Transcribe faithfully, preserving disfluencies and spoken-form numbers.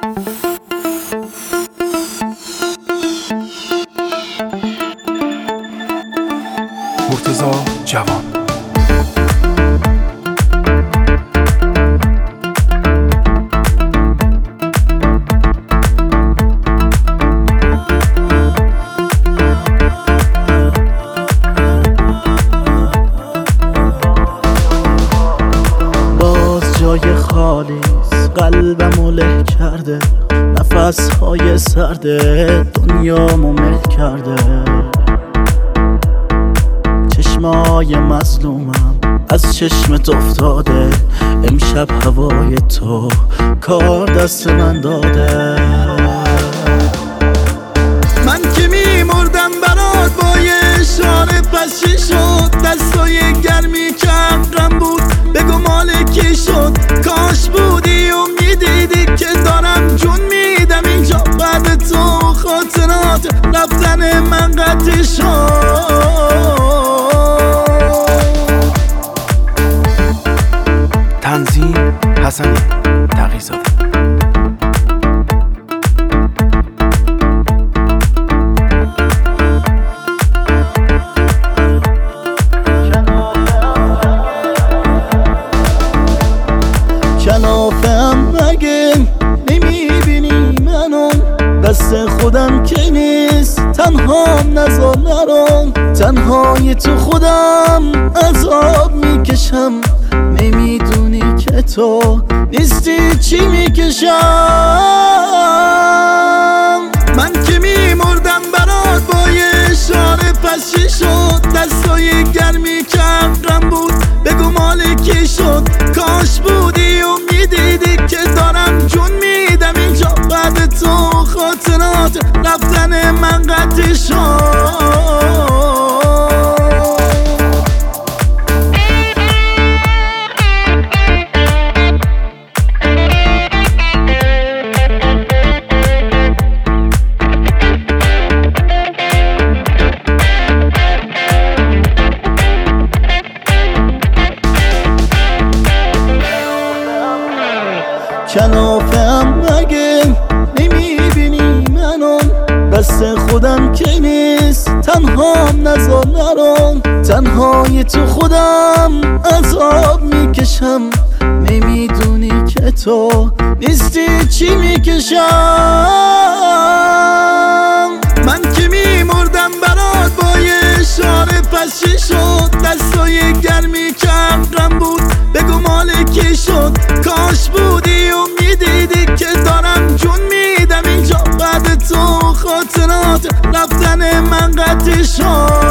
مرتضی جوان. باز جای خالیست، قلبمو له کرده، نفسهای سرده دنیامو مل کرده. چشمای مظلومم از چشمت افتاده، امشب هوای تو کار دست من داده. من که میمردم برات با یه اشاره، پس چی شد؟ دستای گرمی که عقلم بود بگو مال کی شد؟ کاش بودی و میدیدی که دارم جون میدم اینجا بعد تو. خاطرات رفتن من قطع شد. تنظیم حسن تقی‌زاده. کلافم مگه نمیبینی منو؟ دست خودم که نیست تنهام نذار نرم. تنهای تو خودم عذاب میکشم، نمیدونی که تو نیستی چی میکشم. من که میمردم برات با یه اشاره، پس چی شد؟ دستای گرمی که عقلم بود بگو مال کی شد؟ کاش بودی و میدیدی که دارم جون میدم اینجا بعد تو. خاطرات رفتن من قطع شد. کلافم مگه نمیبینی منو؟ دست خودم که نیست تنهام نذار نرم. تنهای تو خودم عذاب میکشم، نمیدونی که تو نیستی چی میکشم. من که میمردم برات با یه اشاره، پس چی شد؟ دستای گرمی که عقلم بود بگو مال کی شد؟ کاش بودی و میدیدی که دارم جون میدم اینجا بعد تو. خاطرات رفتن من قطع شد.